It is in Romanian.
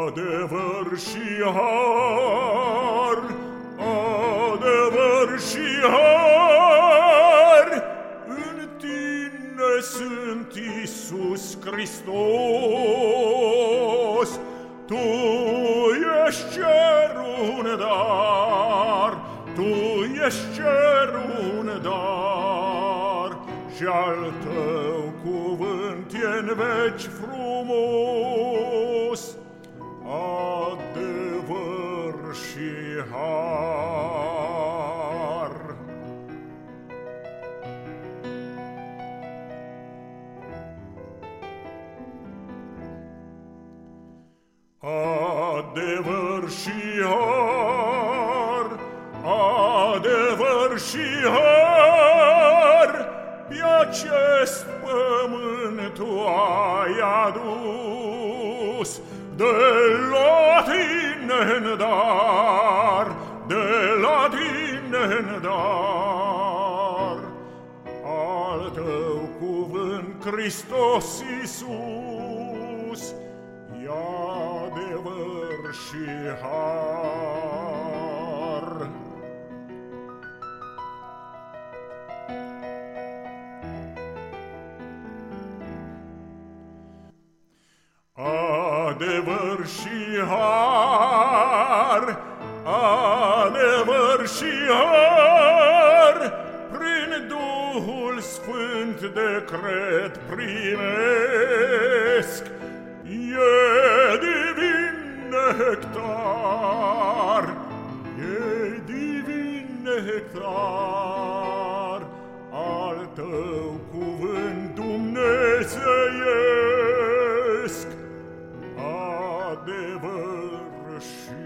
Adevăr și har, adevăr și har, în tine sunt Iisus Hristos. Tu ești cerul dar, tu ești cerul dar, și al tău cuvânt e-n veci frumos, adevăr și har. Adevăr și har, adevăr și har, pe acest pământ tu ai adus, de la tine-n dar, de la tine-n dar. Al tău cuvânt, Hristos Iisus, e adevăr și har. Adevăr și har, adevăr și har, prin Duhul Sfânt de cred primesc, e divin nectar, e divin nectar, al tău cuvânt dumnezeiesc, adevăr și